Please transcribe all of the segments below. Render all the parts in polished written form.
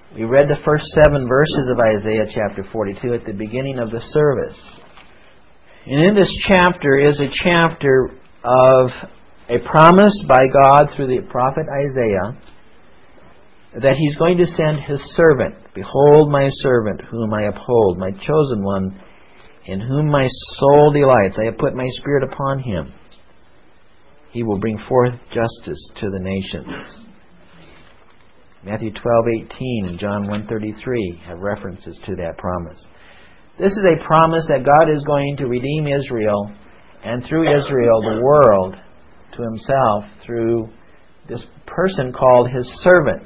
We read the first 7 verses of Isaiah chapter 42 at the beginning of the service. And in this chapter is a chapter of a promise by God through the prophet Isaiah that He's going to send His servant. Behold my servant whom I uphold, my chosen one in whom my soul delights. I have put my spirit upon Him. He will bring forth justice to the nations. Matthew 12:18 and John 1:33 have references to that promise. This is a promise that God is going to redeem Israel, and through Israel the world to Himself through this person called His servant.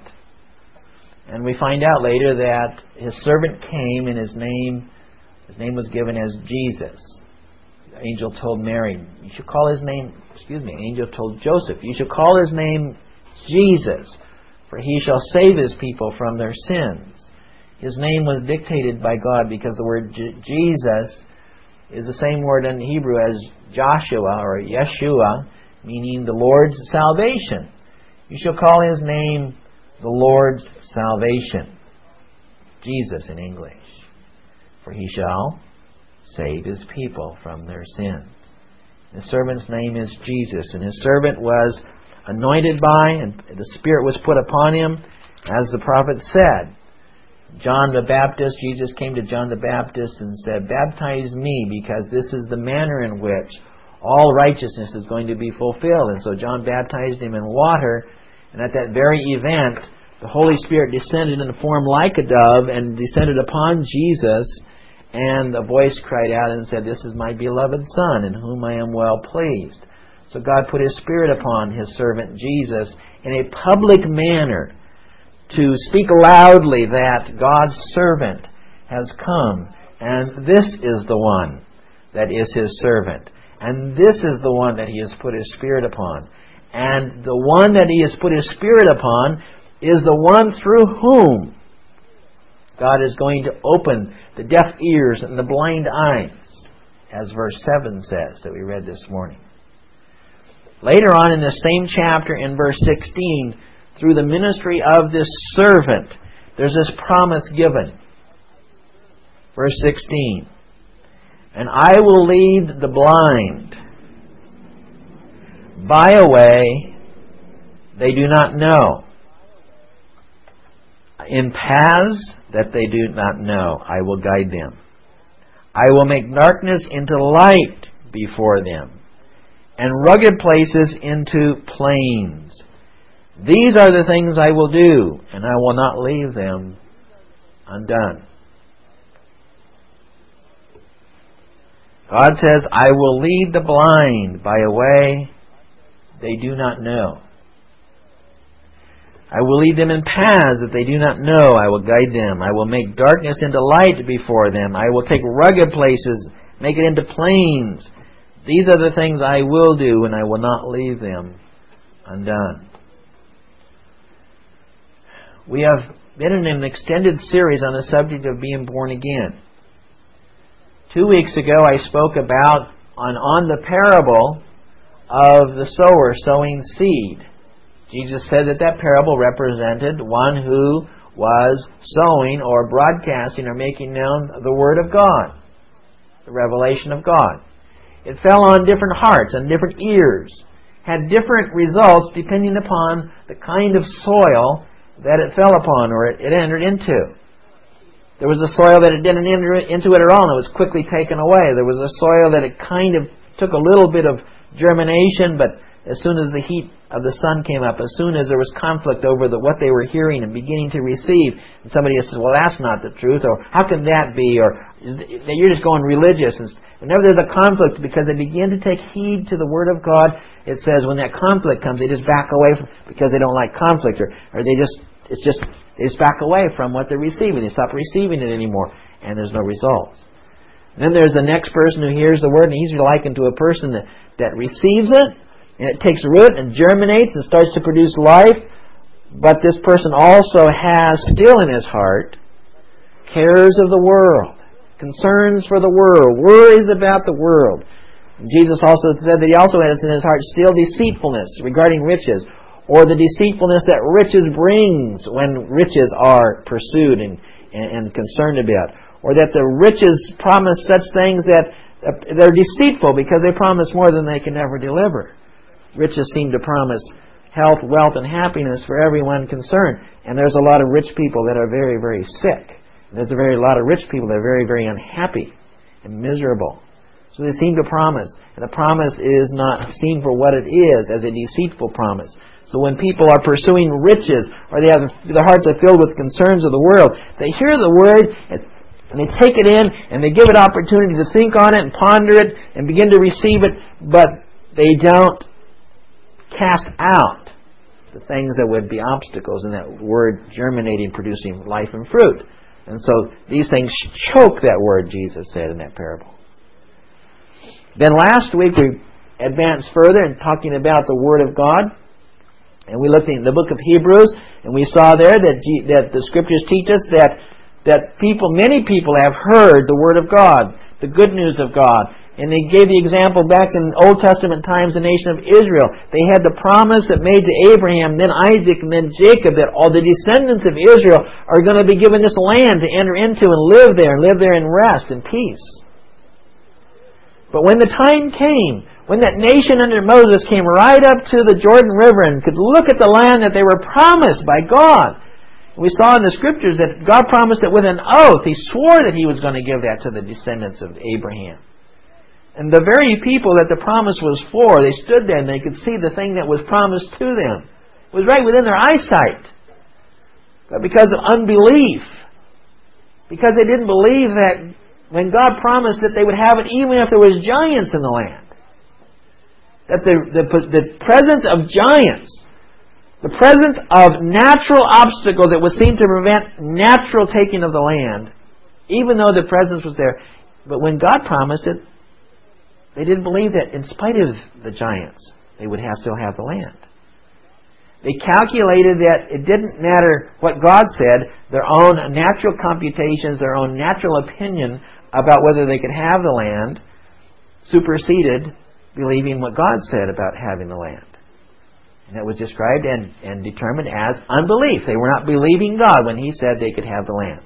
And we find out later that His servant came, and His name was given as Jesus. The angel told Mary, you should call His name, angel told Joseph, you should call His name Jesus, for He shall save His people from their sins. His name was dictated by God because the word Jesus is the same word in Hebrew as Joshua or Yeshua, meaning the Lord's salvation. You shall call His name the Lord's salvation. Jesus in English. For He shall save His people from their sins. His servant's name is Jesus, and His servant was anointed by, and the Spirit was put upon Him, as the prophet said. John the Baptist, Jesus came to John the Baptist and said, baptize me, because this is the manner in which all righteousness is going to be fulfilled. And so John baptized him in water, and at that very event, the Holy Spirit descended in a form like a dove and descended upon Jesus, and a voice cried out and said, this is my beloved Son, in whom I am well pleased. So God put His Spirit upon His servant Jesus in a public manner to speak loudly that God's servant has come, and this is the one that is His servant, and this is the one that He has put His Spirit upon. And the one that He has put His Spirit upon is the one through whom God is going to open the deaf ears and the blind eyes, as verse 7 says that we read this morning. Later on in this same chapter, in verse 16, through the ministry of this servant, there's this promise given. Verse 16, and I will lead the blind by a way they do not know. In paths that they do not know, I will guide them. I will make darkness into light before them, and rugged places into plains. These are the things I will do, and I will not leave them undone. God says, I will lead the blind by a way they do not know. I will lead them in paths that they do not know. I will guide them. I will make darkness into light before them. I will take rugged places, make it into plains. These are the things I will do, and I will not leave them undone. We have been in an extended series on the subject of being born again. 2 weeks ago I spoke about on the parable of the sower sowing seed. Jesus said that parable represented one who was sowing or broadcasting or making known the Word of God, the revelation of God. It fell on different hearts and different ears, had different results depending upon the kind of soil that it fell upon or it entered into. There was a soil that it didn't enter into it at all and it was quickly taken away. There was a soil that it kind of took a little bit of germination, but as soon as the heat of the sun came up, as soon as there was conflict over what they were hearing and beginning to receive, and somebody says, well, that's not the truth, or how can that be, or you're just going religious. And whenever there's a conflict, because they begin to take heed to the Word of God, it says when that conflict comes, they just back away because they don't like conflict, or they just back away from what they're receiving. They stop receiving it anymore, and there's no results. And then there's the next person who hears the Word, and he's likened to a person that receives it, and it takes root and germinates and starts to produce life. But this person also has still in his heart cares of the world, concerns for the world, worries about the world. And Jesus also said that he also has in his heart still deceitfulness regarding riches. or the deceitfulness that riches brings when riches are pursued and concerned about, or that the riches promise such things that they're deceitful because they promise more than they can ever deliver. Riches seem to promise health, wealth, and happiness for everyone concerned. And there's a lot of rich people that are very, very sick. And there's a lot of rich people that are very, very unhappy and miserable. So they seem to promise. And the promise is not seen for what it is, as a deceitful promise. So when people are pursuing riches, or their hearts are filled with concerns of the world, they hear the Word, and they take it in, and they give it opportunity to think on it and ponder it and begin to receive it, but they don't cast out the things that would be obstacles in that Word germinating, producing life and fruit. And so these things choke that Word, Jesus said in that parable. Then last week we advanced further in talking about the Word of God. And we looked in the book of Hebrews, and we saw there that the Scriptures teach us that many people have heard the Word of God, the good news of God. And they gave the example back in Old Testament times, the nation of Israel. They had the promise that made to Abraham, then Isaac, and then Jacob, that all the descendants of Israel are going to be given this land to enter into and live there in rest and peace. But when the time came, when that nation under Moses came right up to the Jordan River and could look at the land that they were promised by God, we saw in the Scriptures that God promised that with an oath, He swore that He was going to give that to the descendants of Abraham. And the very people that the promise was for, they stood there and they could see the thing that was promised to them. It was right within their eyesight. But because of unbelief, because they didn't believe that when God promised that they would have it even if there was giants in the land, that the presence of giants, the presence of natural obstacles that would seem to prevent natural taking of the land, even though the presence was there, but when God promised it, they didn't believe that in spite of the giants, they would still have the land. They calculated that it didn't matter what God said, their own natural computations, their own natural opinion about whether they could have the land superseded believing what God said about having the land. And that was described and determined as unbelief. They were not believing God when He said they could have the land.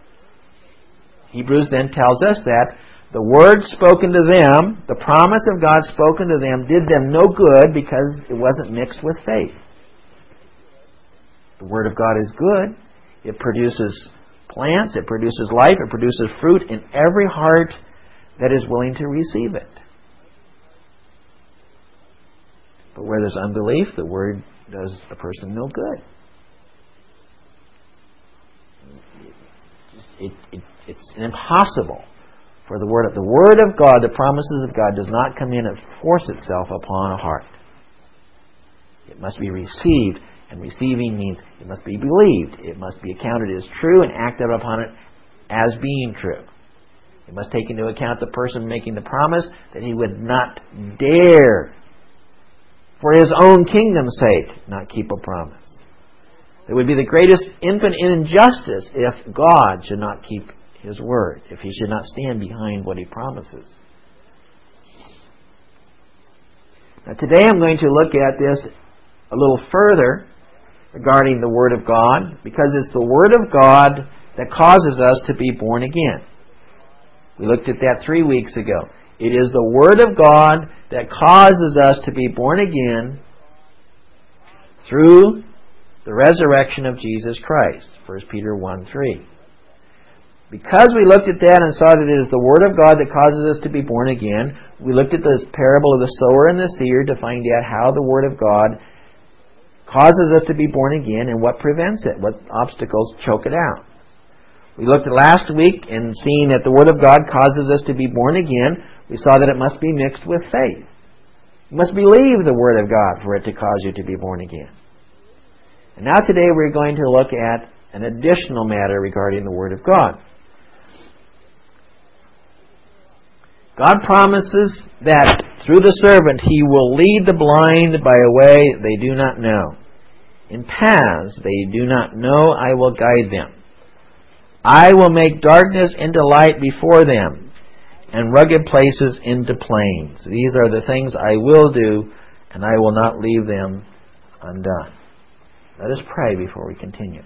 Hebrews then tells us that the word spoken to them, the promise of God spoken to them, did them no good because it wasn't mixed with faith. The Word of God is good. It produces plants, it produces life, it produces fruit in every heart that is willing to receive it. But where there's unbelief, the Word does a person no good. It's impossible for the Word of God, the promises of God, does not come in and force itself upon a heart. It must be received, and receiving means it must be believed. It must be accounted as true and acted upon it as being true. It must take into account the person making the promise that he would not dare, for his own kingdom's sake, not keep a promise. It would be the greatest infinite injustice if God should not keep His word, if He should not stand behind what He promises. Now today I'm going to look at this a little further regarding the Word of God, because it's the Word of God that causes us to be born again. We looked at that 3 weeks ago. It is the Word of God that causes us to be born again through the resurrection of Jesus Christ. 1 Peter 1:3. Because we looked at that and saw that it is the Word of God that causes us to be born again, we looked at the parable of the sower and the seer to find out how the Word of God causes us to be born again and what prevents it, what obstacles choke it out. We looked at last week and seeing that the Word of God causes us to be born again, we saw that it must be mixed with faith. You must believe the Word of God for it to cause you to be born again. And now today we're going to look at an additional matter regarding the Word of God. God promises that through the servant He will lead the blind by a way they do not know. In paths they do not know, I will guide them. I will make darkness into light before them, and rugged places into plains. These are the things I will do, and I will not leave them undone. Let us pray before we continue.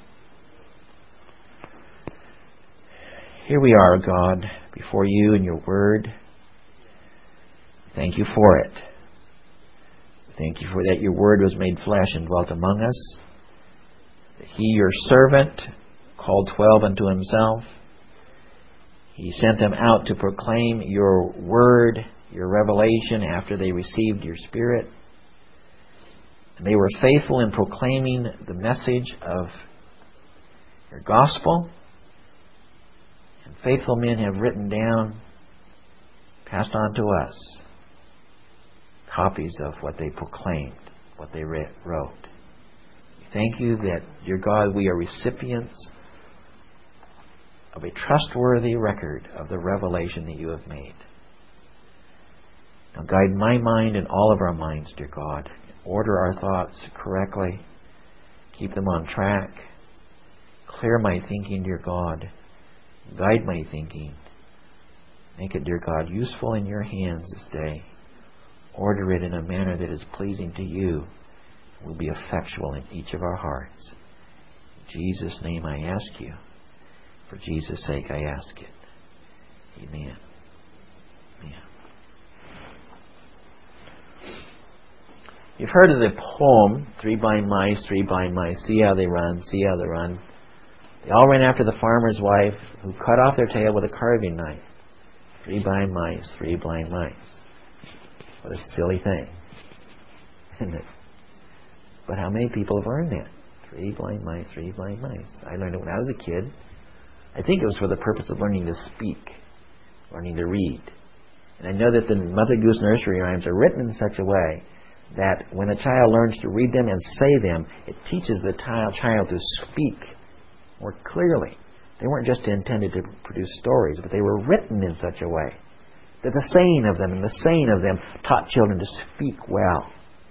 Here we are, God, before you and your word. Thank you for it. Thank you for that your word was made flesh and dwelt among us. That he, your servant, called 12 unto himself. He sent them out to proclaim your word, your revelation after they received your Spirit. And they were faithful in proclaiming the message of your gospel. And faithful men have written down, passed on to us, copies of what they proclaimed, what they wrote. Thank you that, dear God, we are recipients of a trustworthy record of the revelation that you have made. Now guide my mind and all of our minds, dear God. Order our thoughts correctly. Keep them on track. Clear my thinking, dear God. Guide my thinking. Make it, dear God, useful in your hands this day. Order it in a manner that is pleasing to you and will be effectual in each of our hearts. In Jesus' name I ask you. For Jesus' sake I ask it. Amen. Amen. You've heard of the poem, Three Blind Mice, Three Blind Mice, see how they run, see how they run. They all ran after the farmer's wife, who cut off their tail with a carving knife. Three blind mice, three blind mice. What a silly thing, isn't it? But how many people have learned that? Three blind mice, three blind mice. I learned it when I was a kid. I think it was for the purpose of learning to speak, learning to read. And I know that the Mother Goose nursery rhymes are written in such a way that when a child learns to read them and say them, it teaches the child to speak more clearly. They weren't just intended to produce stories, but they were written in such a way that the saying of them and the saying of them taught children to speak well,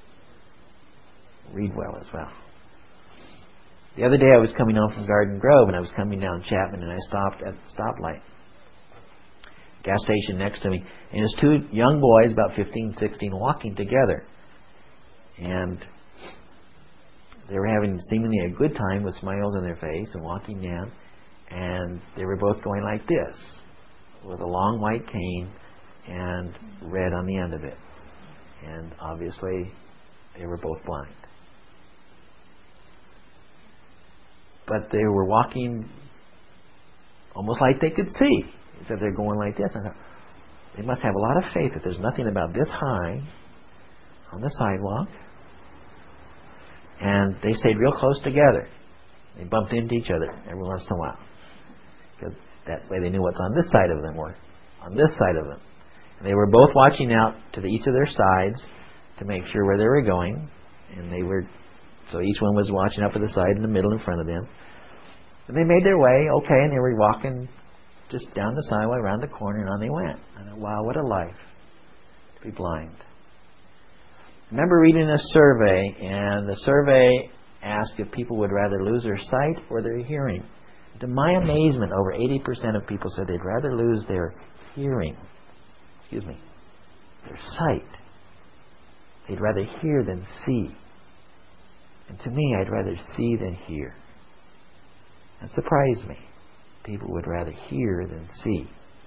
read well as well. The other day I was coming home from Garden Grove and I was coming down Chapman and I stopped at the stoplight. Gas station next to me. And there's two young boys, about 15, 16, walking together. And they were having seemingly a good time with smiles on their face and walking down. And they were both going like this, with a long white cane and red on the end of it. And obviously they were both blind. But they were walking almost like they could see, except they're going like this. I thought, they must have a lot of faith that there's nothing about this high on the sidewalk. And they stayed real close together. They bumped into each other every once in a while, because that way they knew what's on this side of them or on this side of them. And they were both watching out to each of their sides to make sure where they were going. And they were, so each one was watching up at the side, in the middle, in front of them. And they made their way, okay, and they were walking just down the sidewalk, around the corner, and on they went. I thought, wow, what a life to be blind. I remember reading a survey, and the survey asked if people would rather lose their sight or their hearing. To my amazement, over 80% of people said they'd rather lose their hearing. Their sight. They'd rather hear than see. And to me, I'd rather see than hear. That surprised me. People would rather hear than see.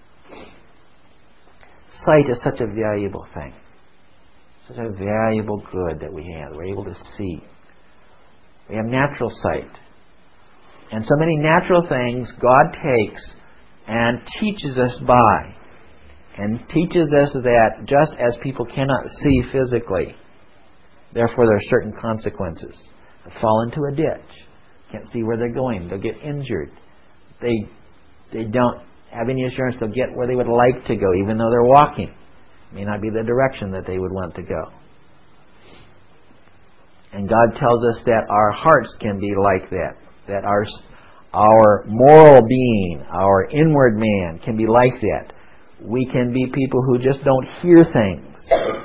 Sight is such a valuable thing. Such a valuable good that we have. We're able to see. We have natural sight. And so many natural things God takes and teaches us by. And teaches us that just as people cannot see physically, therefore there are certain consequences. They fall into a ditch. Can't see where they're going. They'll get injured. They don't have any assurance they'll get where they would like to go, even though they're walking. It may not be the direction that they would want to go. And God tells us that our hearts can be like that. That our moral being, our inward man can be like that. We can be people who just don't hear things.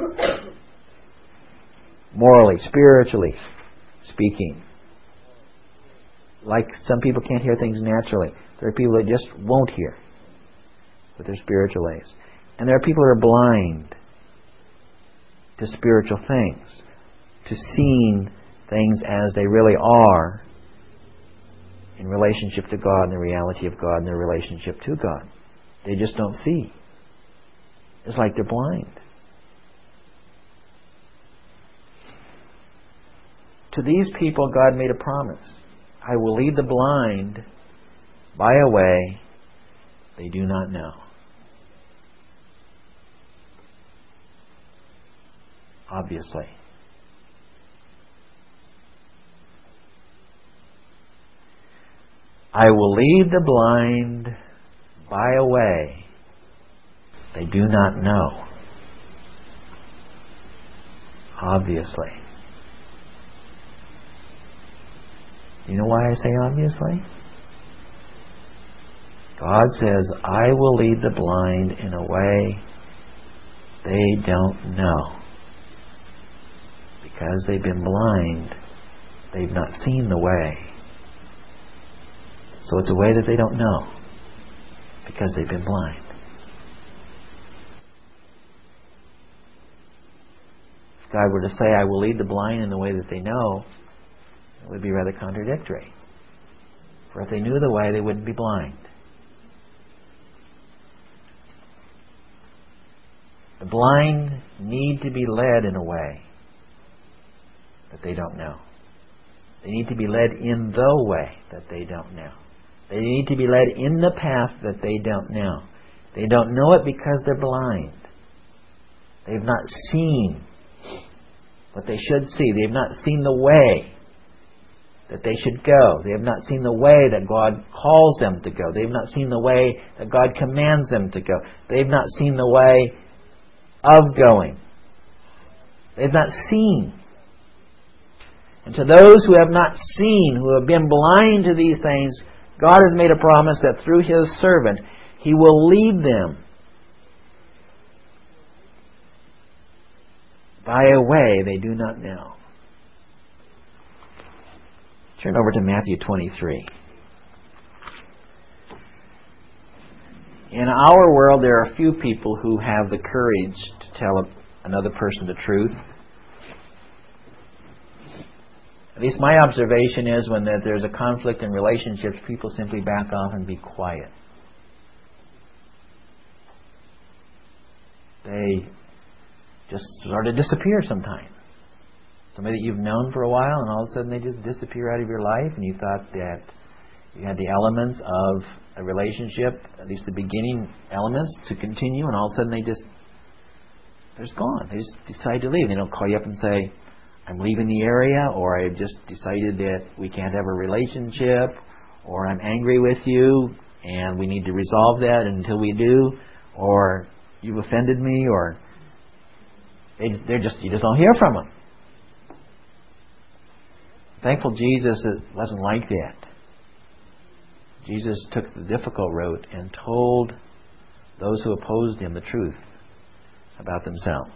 Morally, spiritually speaking. Like some people can't hear things naturally. There are people that just won't hear with their spiritual eyes. And there are people who are blind to spiritual things, to seeing things as they really are in relationship to God and the reality of God and their relationship to God. They just don't see. It's like they're blind. To these people, God made a promise. I will lead the blind by a way they do not know. Obviously. I will lead the blind by a way they do not know. Obviously. You know why I say obviously? God says, I will lead the blind in a way they don't know. Because they've been blind, they've not seen the way. So it's a way that they don't know. Because they've been blind. If God were to say, I will lead the blind in the way that they know, it would be rather contradictory. For if they knew the way, they wouldn't be blind. The blind need to be led in a way that they don't know. They need to be led in the way that they don't know. They need to be led in the path that they don't know. They don't know it because they're blind. They've not seen what they should see. They've not seen the way that they should go. They have not seen the way that God calls them to go. They've not seen the way that God commands them to go. They've not seen the way of going. They've not seen. And to those who have not seen, who have been blind to these things, God has made a promise that through His servant, He will lead them by a way they do not know. Turn over to Matthew 23. In our world, there are few people who have the courage to tell another person the truth. At least my observation is when there's a conflict in relationships, people simply back off and be quiet. They just sort of disappear sometimes. Somebody that you've known for a while, and all of a sudden they just disappear out of your life, and you thought that you had the elements of a relationship, at least the beginning elements, to continue, and all of a sudden they're just gone. They just decide to leave. They don't call you up and say, I'm leaving the area, or I've just decided that we can't have a relationship, or I'm angry with you, and we need to resolve that until we do, or you've offended me, or you just don't hear from them. Thankful Jesus, it wasn't like that. Jesus took the difficult road and told those who opposed Him the truth about themselves.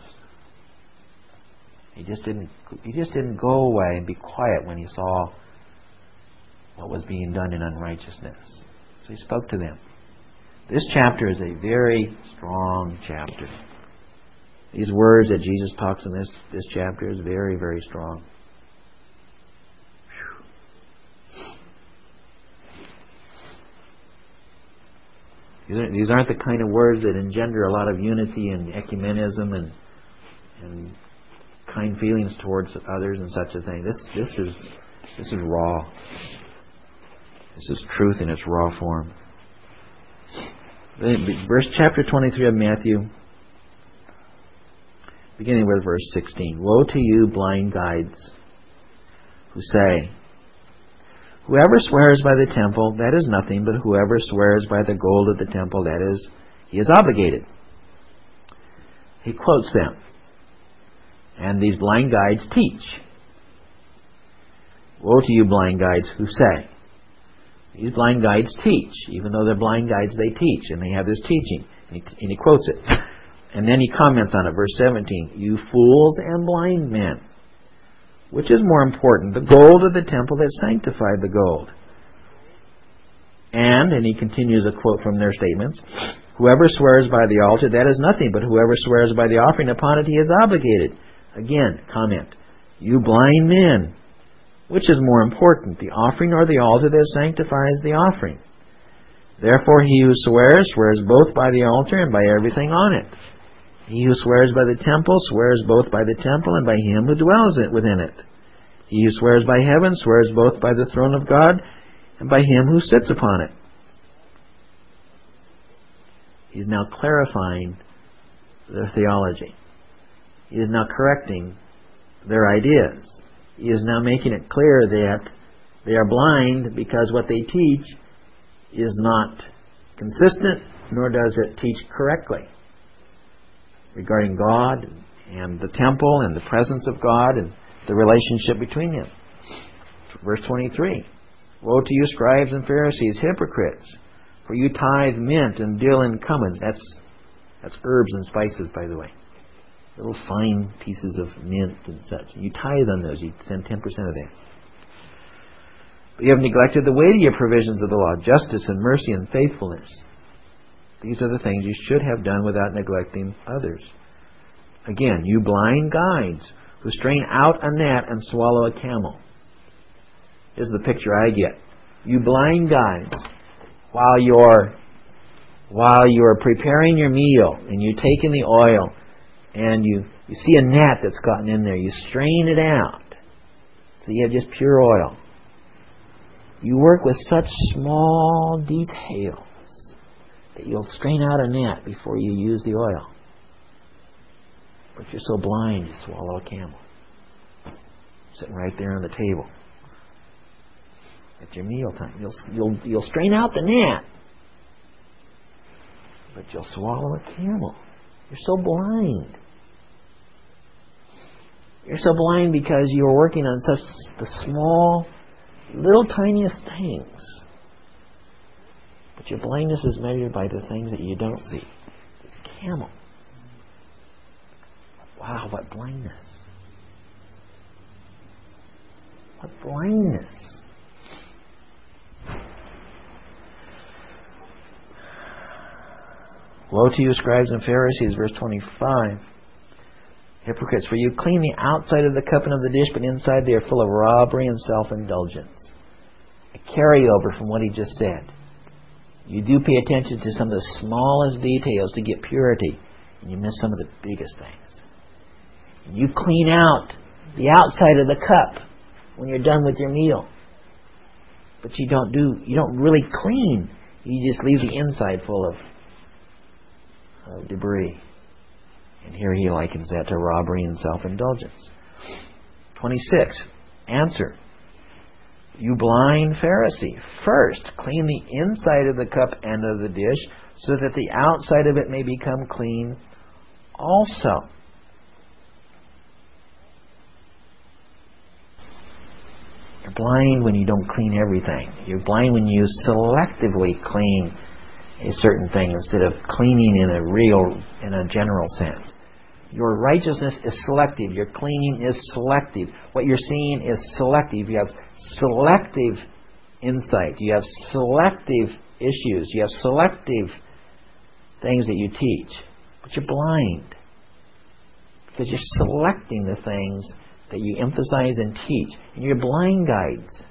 He just didn't go away and be quiet when He saw what was being done in unrighteousness. So He spoke to them. This chapter is a very strong chapter. These words that Jesus talks in this chapter is very, very strong. These aren't the kind of words that engender a lot of unity and ecumenism and kind feelings towards others and such a thing. This is raw. This is truth in its raw form. Chapter 23 of Matthew, beginning with verse 16. Woe to you, blind guides, who say, whoever swears by the temple, that is nothing, but whoever swears by the gold of the temple, that is, he is obligated. He quotes them. And these blind guides teach. Woe to you, blind guides, who say. These blind guides teach. Even though they're blind guides, they teach. And they have this teaching. And he quotes it. And then he comments on it. Verse 17. You fools and blind men. Which is more important, the gold of the temple that sanctified the gold? And he continues a quote from their statements, whoever swears by the altar, that is nothing, but whoever swears by the offering upon it, he is obligated. Again, comment, you blind men, Which is more important, the offering or the altar that sanctifies the offering? Therefore he who swears, swears both by the altar and by everything on it. He who swears by the temple, swears both by the temple and by him who dwells within it. He who swears by heaven, swears both by the throne of God and by him who sits upon it. He's now clarifying their theology. He is now correcting their ideas. He is now making it clear that they are blind because what they teach is not consistent, nor does it teach correctly regarding God and the temple and the presence of God and the relationship between them. Verse 23, Woe to you, scribes and Pharisees, hypocrites, for you tithe mint and dill and cumin. That's herbs and spices, by the way. Little fine pieces of mint and such. You tithe on those. You send 10% of them. But you have neglected the weightier provisions of the law, justice and mercy and faithfulness. These are the things you should have done without neglecting others. Again, you blind guides who strain out a gnat and swallow a camel. Here's the picture I get. You blind guides, while you're preparing your meal and you're taking the oil and you see a gnat that's gotten in there, you strain it out so you have just pure oil. You work with such small details that you'll strain out a gnat before you use the oil. But you're so blind you swallow a camel. Sitting right there on the table. At your meal time. You'll strain out the gnat, but you'll swallow a camel. You're so blind. You're so blind because you're working on such the small, little tiniest things. But your blindness is measured by the things that you don't see. It's a camel. Wow, what blindness. What blindness. Woe to you, scribes and Pharisees, verse 25. Hypocrites, for you clean the outside of the cup and of the dish, but inside they are full of robbery and self-indulgence. A carryover from what he just said. You do pay attention to some of the smallest details to get purity, and you miss some of the biggest things. You clean out the outside of the cup when you're done with your meal. But you don't really clean. You just leave the inside full of debris. And here he likens that to robbery and self-indulgence. 26. Answer. You blind Pharisee, first clean the inside of the cup and of the dish, so that the outside of it may become clean also. You're blind when you don't clean everything. You're blind when you selectively clean a certain thing instead of cleaning in a general sense. Your righteousness is selective. Your cleaning is selective. What you're seeing is selective. You have selective insight. You have selective issues. You have selective things that you teach. But you're blind because you're selecting the things that you emphasize and teach. And you're blind guides.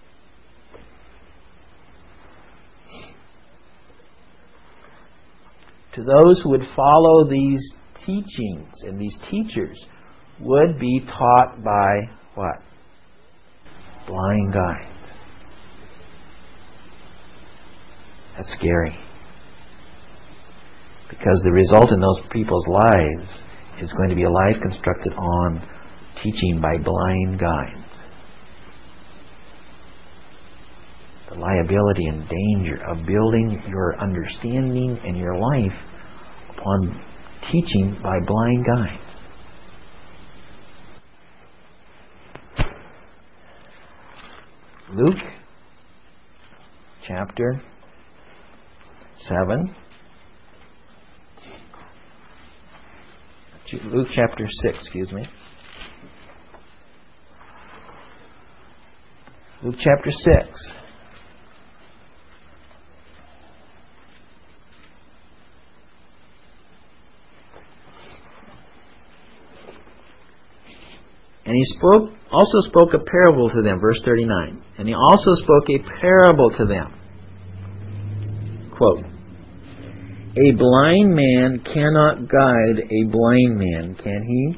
To those who would follow these teachings and these teachers would be taught by what? Blind guides. That's scary. Because the result in those people's lives is going to be a life constructed on teaching by blind guides. The liability and danger of building your understanding and your life upon teaching by blind guides. Luke chapter 7. Luke chapter 6, excuse me. Luke chapter 6. And he also spoke a parable to them, verse 39. And he also spoke a parable to them. Quote, "A blind man cannot guide a blind man, can he?"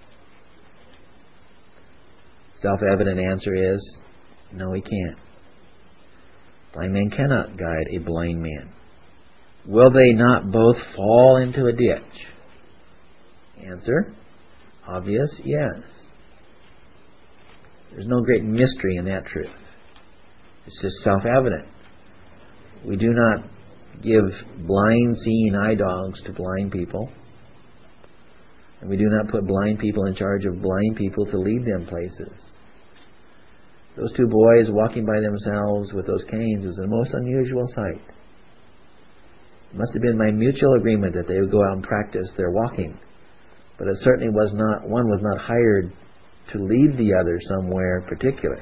Self-evident answer is, no, he can't. Blind man cannot guide a blind man. Will they not both fall into a ditch? Answer, obvious, yes. There's no great mystery in that truth. It's just self-evident. We do not give blind seeing eye dogs to blind people. And we do not put blind people in charge of blind people to lead them places. Those two boys walking by themselves with those canes was a most unusual sight. It must have been by mutual agreement that they would go out and practice their walking. But it certainly was not, one was not hired to lead the other somewhere particular.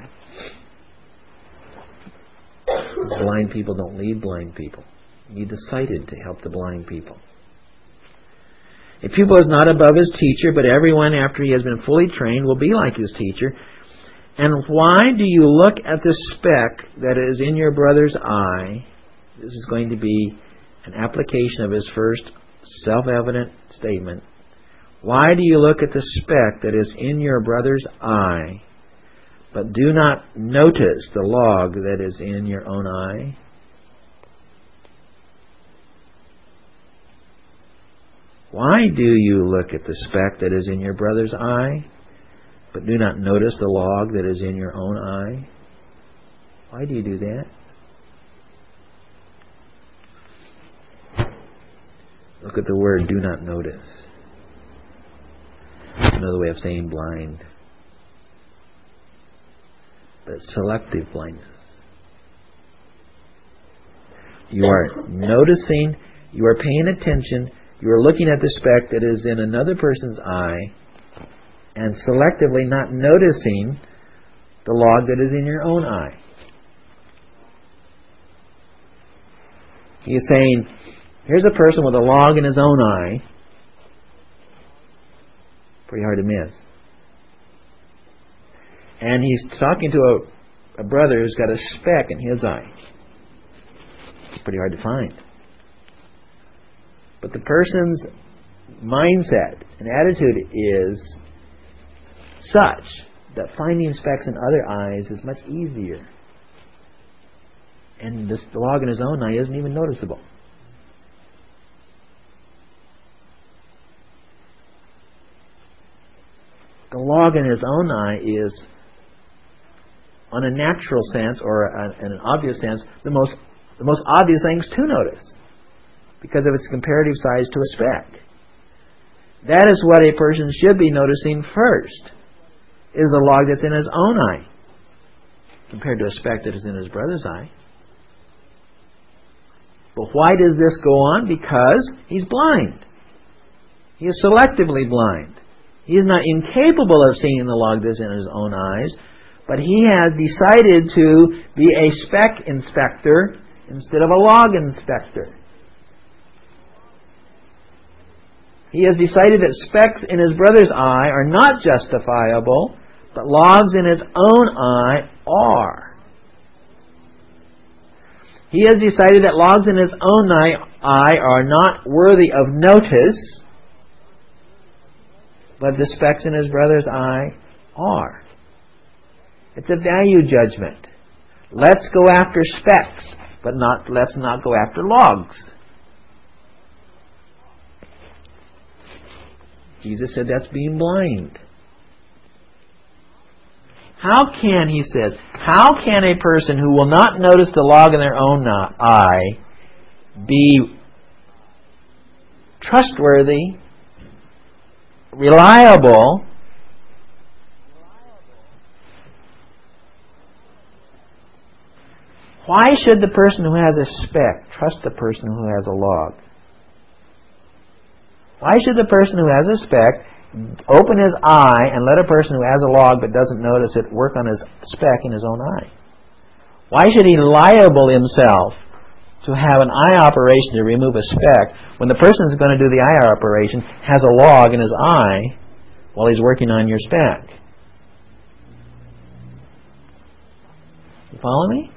Blind people don't lead blind people. You need the sighted to help the blind people. A pupil is not above his teacher, but everyone after he has been fully trained will be like his teacher. And why do you look at the speck that is in your brother's eye? This is going to be an application of his first self-evident statement. Why do you look at the speck that is in your brother's eye, but do not notice the log that is in your own eye? Why do you look at the speck that is in your brother's eye, but do not notice the log that is in your own eye? Why do you do that? Look at the word, do not notice. Another way of saying blind. But selective blindness. You are noticing, you are paying attention, you are looking at the speck that is in another person's eye, and selectively not noticing the log that is in your own eye. He is saying, here's a person with a log in his own eye. Pretty hard to miss. And he's talking to a brother who's got a speck in his eye. It's pretty hard to find. But the person's mindset and attitude is such that finding specks in other eyes is much easier. And the log in his own eye isn't even noticeable. The log in his own eye is, on a natural sense or in an obvious sense, the most obvious things to notice because of its comparative size to a speck. That is what a person should be noticing first, is the log that's in his own eye compared to a speck that is in his brother's eye. But why does this go on? Because he's blind. He is selectively blind. He is not incapable of seeing the log that's in his own eyes, but he has decided to be a speck inspector instead of a log inspector. He has decided that specks in his brother's eye are not justifiable, but logs in his own eye are. He has decided that logs in his own eye are not worthy of notice, but the specks in his brother's eye are. It's a value judgment. Let's go after specks, but let's not go after logs. Jesus said that's being blind. How can, he says, how can a person who will not notice the log in their own eye be trustworthy, reliable, why should the person who has a speck trust the person who has a log? Why should the person who has a speck open his eye and let a person who has a log but doesn't notice it work on his speck in his own eye? Why should he liable himself to have an eye operation to remove a speck when the person who's going to do the eye operation has a log in his eye while he's working on your speck? You follow me?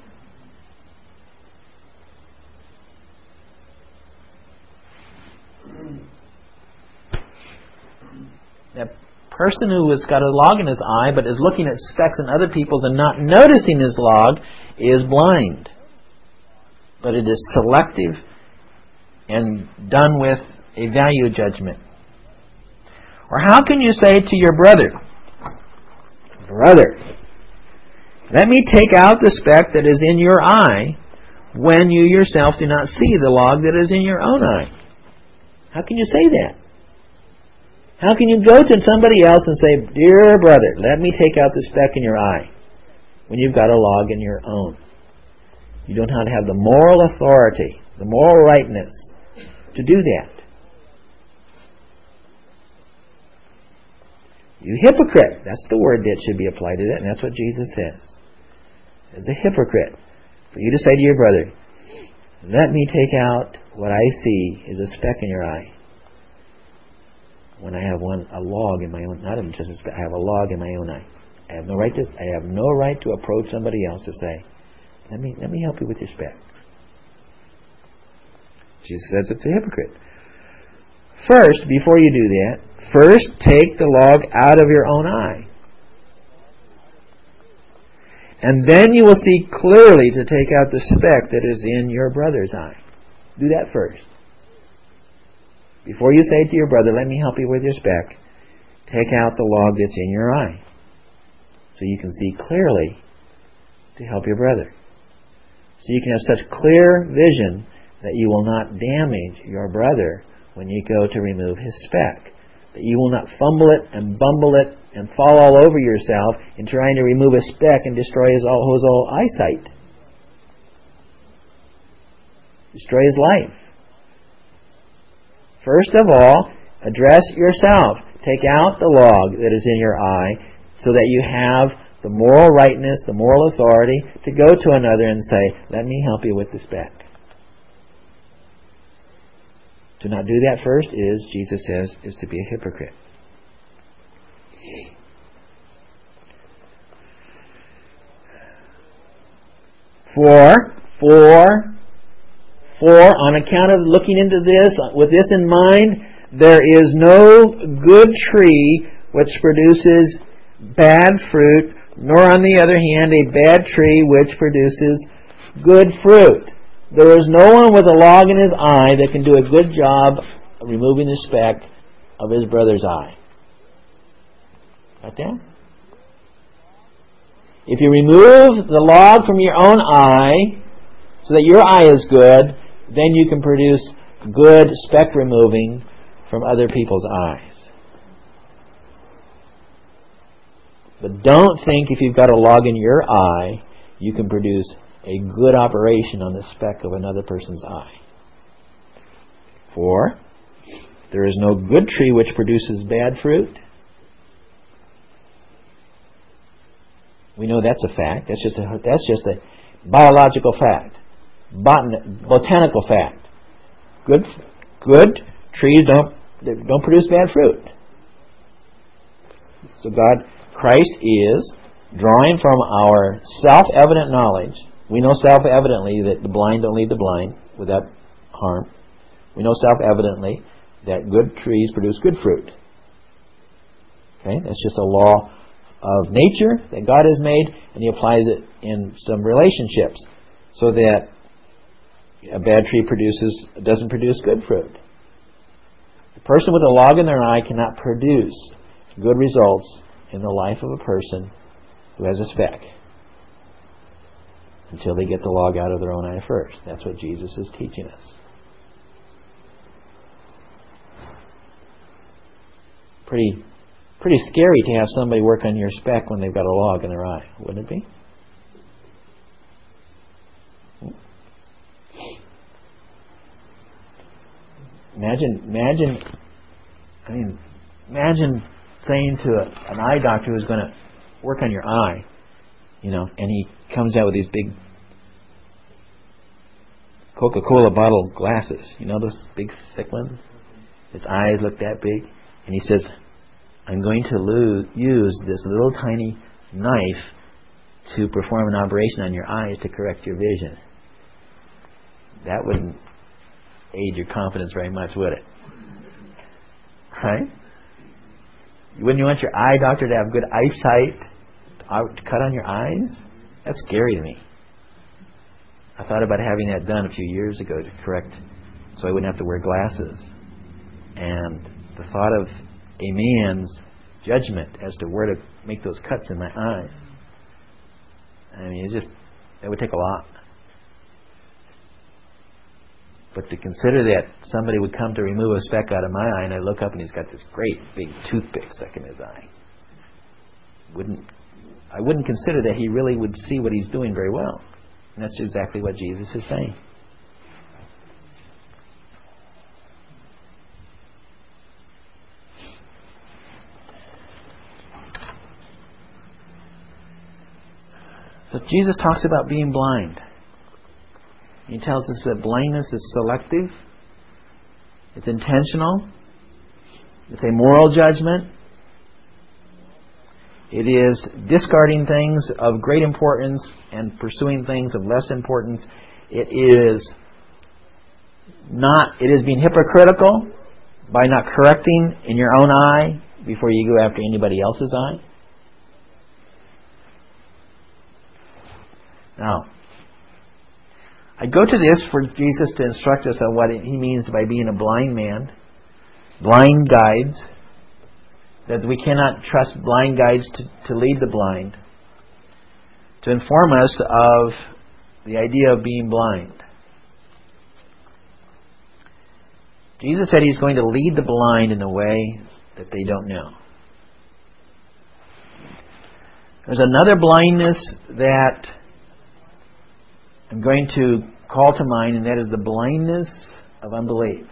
That person who has got a log in his eye but is looking at specks in other people's and not noticing his log is blind. But it is selective and done with a value judgment. Or how can you say to your brother, "Brother, let me take out the speck that is in your eye," when you yourself do not see the log that is in your own eye? How can you say that? How can you go to somebody else and say, "Dear brother, let me take out the speck in your eye," when you've got a log in your own? You don't have to have the moral authority, the moral rightness to do that. You hypocrite. That's the word that should be applied to that, and that's what Jesus says. As a hypocrite, for you to say to your brother, "Let me take out what I see is a speck in your eye," when I have a log in my own, not even just a speck, I have a log in my own eye. I have no right to approach somebody else to say, let me help you with your specks. Jesus says it's a hypocrite. First, before you do that, first take the log out of your own eye. And then you will see clearly to take out the speck that is in your brother's eye. Do that first. Before you say to your brother, "Let me help you with your speck," take out the log that's in your eye, so you can see clearly to help your brother. So you can have such clear vision that you will not damage your brother when you go to remove his speck. That you will not fumble it and bumble it and fall all over yourself in trying to remove a speck and destroy his whole eyesight. Destroy his life. First of all, address yourself. Take out the log that is in your eye so that you have the moral rightness, the moral authority to go to another and say, "Let me help you with the speck." To not do that first is, Jesus says, is to be a hypocrite. For on account of looking into this, with this in mind, there is no good tree which produces bad fruit, nor on the other hand a bad tree which produces good fruit. There is no one with a log in his eye that can do a good job of removing the speck of his brother's eye. Got that? If you remove the log from your own eye so that your eye is good, then you can produce good speck removing from other people's eyes. But don't think if you've got a log in your eye, you can produce a good operation on the speck of another person's eye. For there is no good tree which produces bad fruit. We know that's a fact. That's just a biological fact, botanical fact. Good trees don't produce bad fruit. So Christ is drawing from our self-evident knowledge. We know self-evidently that the blind don't lead the blind without harm. We know self-evidently that good trees produce good fruit. Okay, that's just a law of nature that God has made, and He applies it in some relationships, so that a bad tree doesn't produce good fruit. The person with a log in their eye cannot produce good results in the life of a person who has a speck until they get the log out of their own eye first. That's what Jesus is teaching us. Pretty scary to have somebody work on your speck when they've got a log in their eye, wouldn't it be? Imagine saying to an eye doctor who's going to work on your eye, and he comes out with these big Coca-Cola bottle glasses, those big thick ones? His eyes look that big, and he says, "I'm going to use this little tiny knife to perform an operation on your eyes to correct your vision. That wouldn't aid your confidence very much, would it? Right? Wouldn't you want your eye doctor to have good eyesight to cut on your eyes? That's scary to me. I thought about having that done a few years ago to correct, so I wouldn't have to wear glasses. And the thought of a man's judgment as to where to make those cuts in my eyes, I mean, it would take a lot. But to consider that somebody would come to remove a speck out of my eye, and I look up and he's got this great big toothpick stuck in his eye, I wouldn't consider that he really would see what he's doing very well. And that's exactly what Jesus is saying. So Jesus talks about being blind. He tells us that blindness is selective, it's intentional, it's a moral judgment, it is discarding things of great importance and pursuing things of less importance. It is being hypocritical by not correcting in your own eye before you go after anybody else's eye. Now, I go to this for Jesus to instruct us on what He means by being a blind man. Blind guides. That we cannot trust blind guides to lead the blind. To inform us of the idea of being blind. Jesus said He's going to lead the blind in a way that they don't know. There's another blindness that I'm going to call to mind, and that is the blindness of unbelief.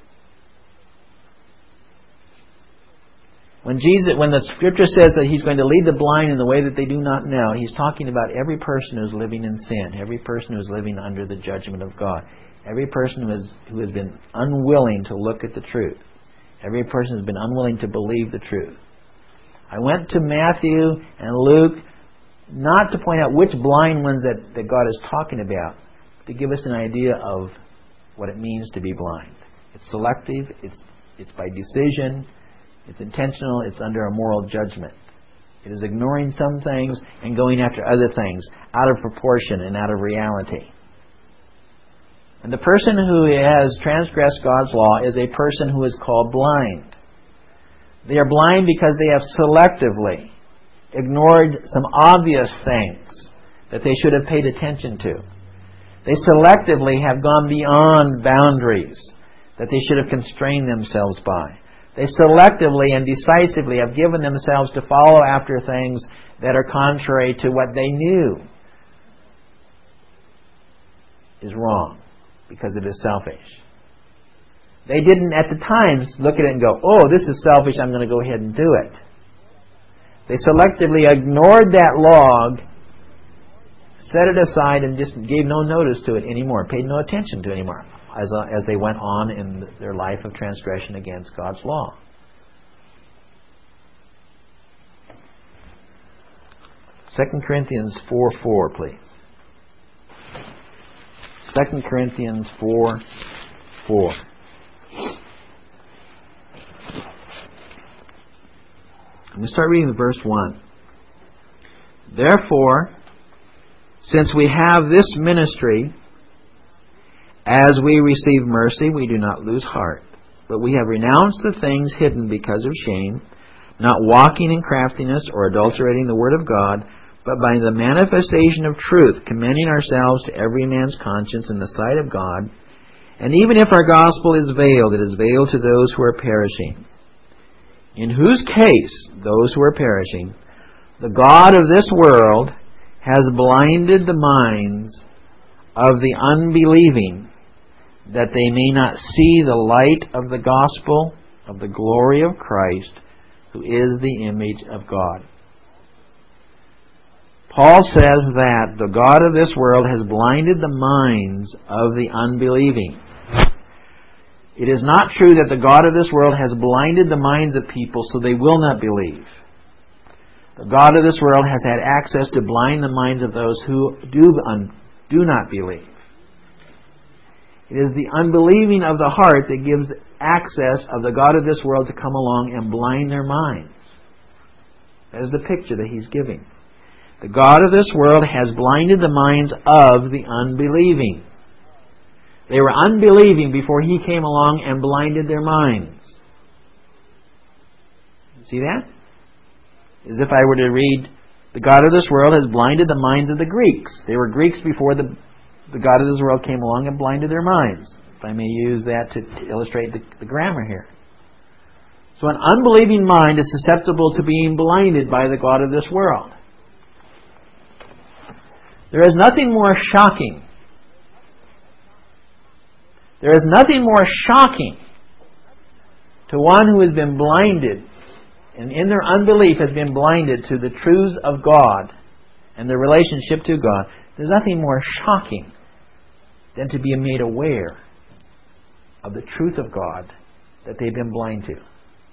When the Scripture says that He's going to lead the blind in the way that they do not know, He's talking about every person who's living in sin, every person who's living under the judgment of God, every person who has been unwilling to look at the truth, every person who's been unwilling to believe the truth. I went to Matthew and Luke not to point out which blind ones that God is talking about, but to give us an idea of what it means to be blind. It's selective, it's by decision, it's intentional, it's under a moral judgment. It is ignoring some things and going after other things out of proportion and out of reality. And the person who has transgressed God's law is a person who is called blind. They are blind because they have selectively ignored some obvious things that they should have paid attention to. They selectively have gone beyond boundaries that they should have constrained themselves by. They selectively and decisively have given themselves to follow after things that are contrary to what they knew is wrong because it is selfish. They didn't at the time look at it and go, oh, this is selfish, I'm going to go ahead and do it. They selectively ignored that log, set it aside, and just gave no notice to it anymore, paid no attention to it anymore, as they went on in their life of transgression against God's law. Second Corinthians 4:4, please. 2 Corinthians 4:4. I'm going to start reading verse 1. Therefore, since we have this ministry, as we receive mercy, we do not lose heart. But we have renounced the things hidden because of shame, not walking in craftiness or adulterating the word of God, but by the manifestation of truth, commending ourselves to every man's conscience in the sight of God. And even if our gospel is veiled, it is veiled to those who are perishing. In whose case, those who are perishing, the God of this world has blinded the minds of the unbelieving, that they may not see the light of the gospel of the glory of Christ, who is the image of God. Paul says that the God of this world has blinded the minds of the unbelieving. It is not true that the God of this world has blinded the minds of people so they will not believe. The God of this world has had access to blind the minds of those who do not believe. It is the unbelieving of the heart that gives access of the God of this world to come along and blind their minds. That is the picture that he's giving. The God of this world has blinded the minds of the unbelieving. They were unbelieving before he came along and blinded their minds. See that? As if I were to read, the God of this world has blinded the minds of the Greeks. They were Greeks before the God of this world came along and blinded their minds. If I may use that to illustrate the grammar here. So an unbelieving mind is susceptible to being blinded by the God of this world. There is nothing more shocking. There is nothing more shocking to one who has been blinded and in their unbelief has been blinded to the truths of God and their relationship to God. There's nothing more shocking than to be made aware of the truth of God that they've been blind to.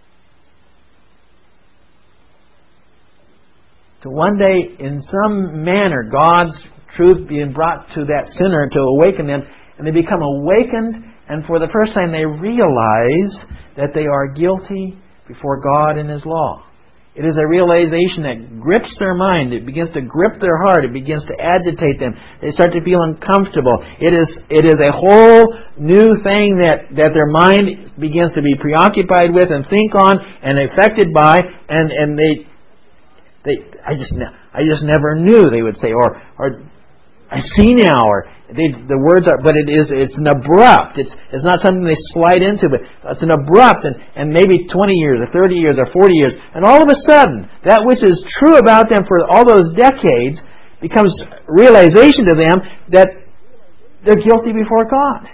To one day, in some manner, God's truth being brought to that sinner to awaken them, and they become awakened, and for the first time they realize that they are guilty before God and His law. It is a realization that grips their mind. It begins to grip their heart. It begins to agitate them. They start to feel uncomfortable. It is a whole new thing that their mind begins to be preoccupied with and think on and affected by, and I just never knew, they would say, or I see now, or the words are, but it's an abrupt. It's not something they slide into, but it's an abrupt, and maybe 20 years, or 30 years, or 40 years, and all of a sudden, that which is true about them for all those decades becomes realization to them that they're guilty before God.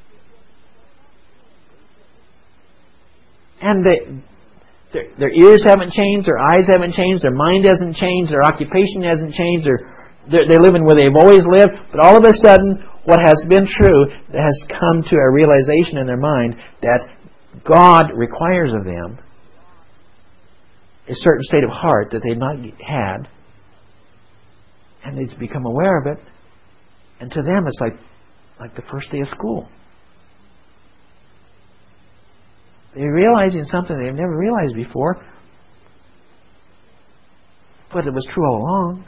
And their ears haven't changed, their eyes haven't changed, their mind hasn't changed, their occupation hasn't changed, they're living where they've always lived, but all of a sudden, what has been true has come to a realization in their mind that God requires of them a certain state of heart that they've not had, and they've become aware of it, and to them it's like the first day of school. They're realizing something they've never realized before, but it was true all along.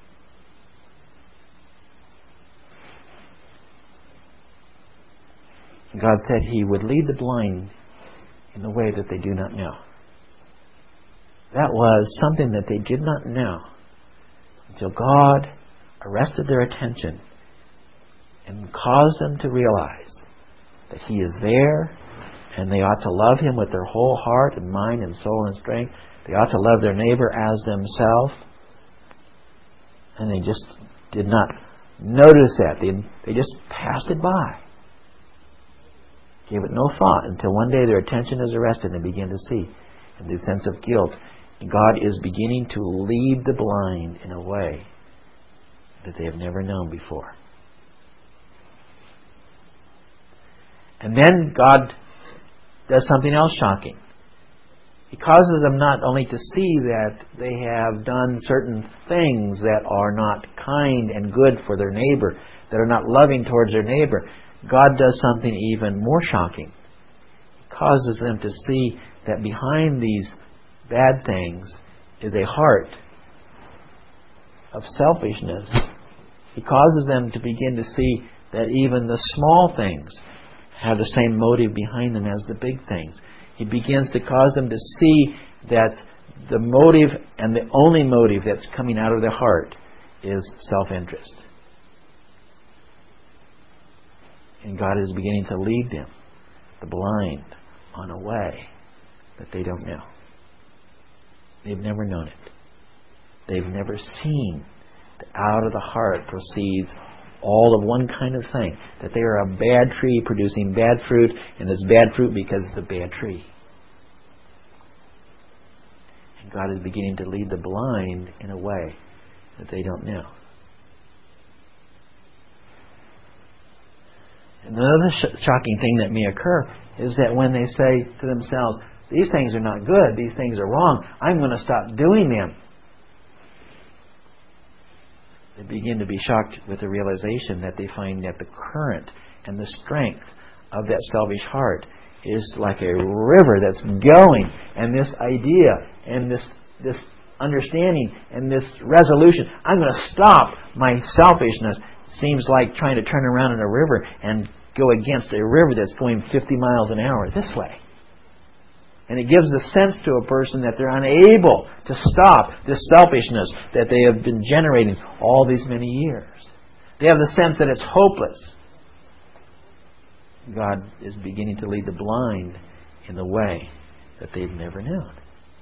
God said He would lead the blind in the way that they do not know. That was something that they did not know until God arrested their attention and caused them to realize that He is there and they ought to love Him with their whole heart and mind and soul and strength. They ought to love their neighbor as themselves. And they just did not notice that. They just passed it by. Gave it no thought until one day their attention is arrested and they begin to see. And the sense of guilt. God is beginning to lead the blind in a way that they have never known before. And then God does something else shocking. He causes them not only to see that they have done certain things that are not kind and good for their neighbor, that are not loving towards their neighbor. God does something even more shocking. He causes them to see that behind these bad things is a heart of selfishness. He causes them to begin to see that even the small things have the same motive behind them as the big things. He begins to cause them to see that the motive and the only motive that's coming out of their heart is self-interest. And God is beginning to lead them, the blind, on a way that they don't know. They've never known it. They've never seen that out of the heart proceeds all of one kind of thing. That they are a bad tree producing bad fruit, and it's bad fruit because it's a bad tree. And God is beginning to lead the blind in a way that they don't know. Another shocking thing that may occur is that when they say to themselves, these things are not good, these things are wrong, I'm going to stop doing them. they begin to be shocked with the realization that they find that the current and the strength of that selfish heart is like a river that's going, and this idea and this understanding and this resolution, I'm going to stop my selfishness, seems like trying to turn around in a river and go against a river that's going 50 miles an hour this way. And it gives a sense to a person that they're unable to stop this selfishness that they have been generating all these many years. They have the sense that it's hopeless. God is beginning to lead the blind in the way that they've never known.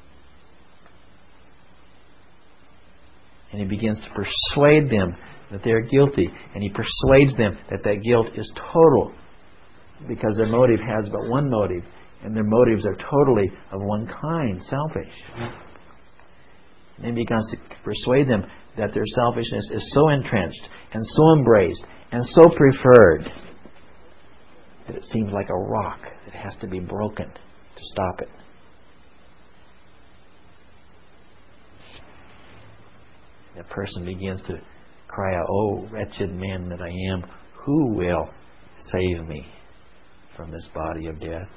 And He begins to persuade them that they're guilty. And He persuades them that that guilt is total, because their motive has but one motive, and their motives are totally of one kind, selfish. And He begins to persuade them that their selfishness is so entrenched and so embraced and so preferred that it seems like a rock that has to be broken to stop it. That person begins to cry out, "Oh, wretched man that I am, who will save me from this body of death?"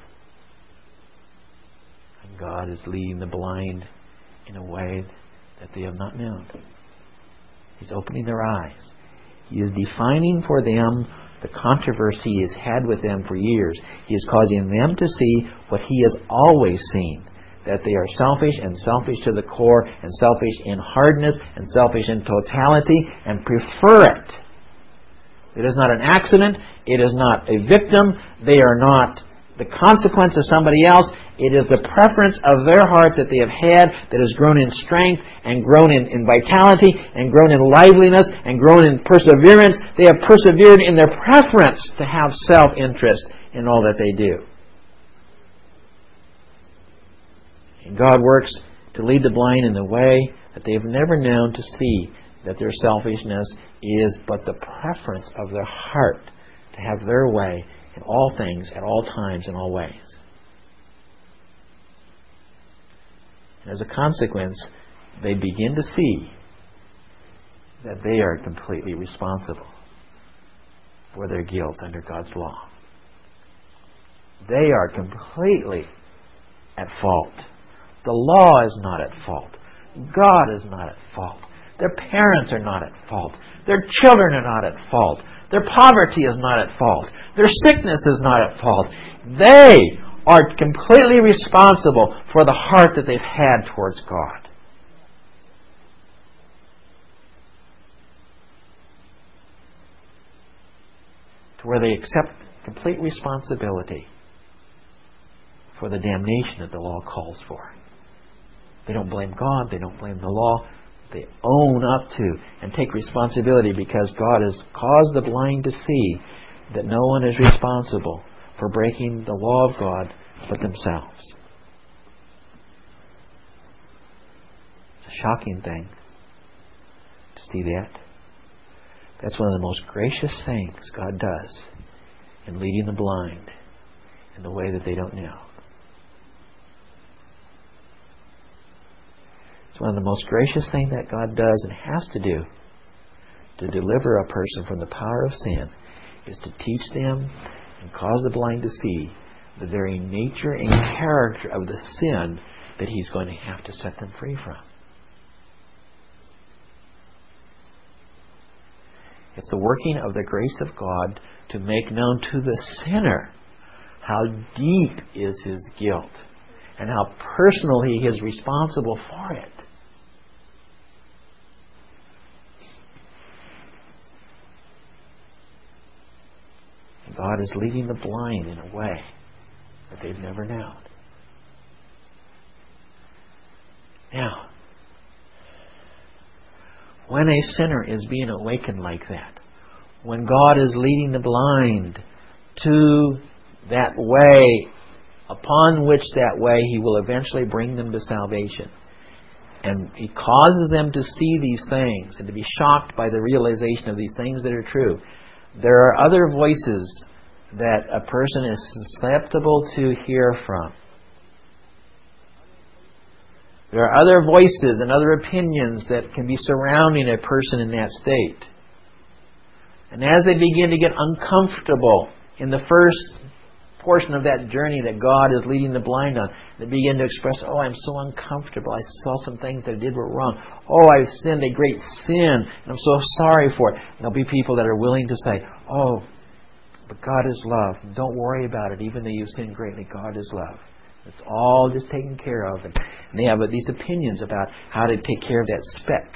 And God is leading the blind in a way that they have not known. He's opening their eyes. He is defining for them the controversy He has had with them for years. He is causing them to see what He has always seen, that they are selfish and selfish to the core and selfish in hardness and selfish in totality and prefer it. It is not an accident. It is not a victim. They are not the consequence of somebody else. It is the preference of their heart that they have had that has grown in strength and grown in vitality and grown in liveliness and grown in perseverance. They have persevered in their preference to have self-interest in all that they do. And God works to lead the blind in a way that they have never known, to see that their selfishness is but the preference of their heart to have their way in all things, at all times, in all ways. And as a consequence, they begin to see that they are completely responsible for their guilt under God's law. They are completely at fault. The law is not at fault. God is not at fault. Their parents are not at fault. Their children are not at fault. Their poverty is not at fault. Their sickness is not at fault. They are completely responsible for the heart that they've had towards God. To where they accept complete responsibility for the damnation that the law calls for. They don't blame God. They don't blame the law. They own up to and take responsibility, because God has caused the blind to see that no one is responsible for breaking the law of God but themselves. It's a shocking thing to see that. That's one of the most gracious things God does in leading the blind in the way that they don't know. It's one of the most gracious things that God does and has to do to deliver a person from the power of sin, is to teach them and cause the blind to see the very nature and character of the sin that He's going to have to set them free from. It's the working of the grace of God to make known to the sinner how deep is his guilt and how personally he is responsible for it. And God is leading the blind in a way that they've never known. Now, when a sinner is being awakened like that, when God is leading the blind to that way, upon which that way He will eventually bring them to salvation, and He causes them to see these things and to be shocked by the realization of these things that are true, there are other voices that a person is susceptible to hear from. There are other voices and other opinions that can be surrounding a person in that state. And as they begin to get uncomfortable in the first portion of that journey that God is leading the blind on, they begin to express, oh, I'm so uncomfortable. I saw some things that I did were wrong. Oh, I've sinned a great sin, and I'm so sorry for it. And there'll be people that are willing to say, oh, but God is love. Don't worry about it. Even though you've sinned greatly, God is love. It's all just taken care of. And they have these opinions about how to take care of that speck.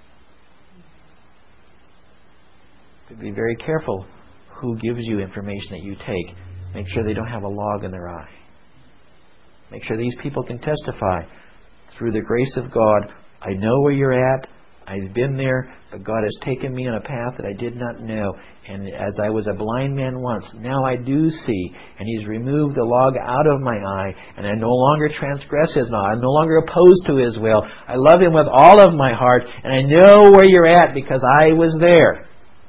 Be very careful who gives you information that you take. Make sure they don't have a log in their eye. Make sure these people can testify through the grace of God. I know where you're at. I've been there, but God has taken me on a path that I did not know. And as I was a blind man once, now I do see. And He's removed the log out of my eye, and I no longer transgress His law. I'm no longer opposed to His will. I love Him with all of my heart, and I know where you're at because I was there.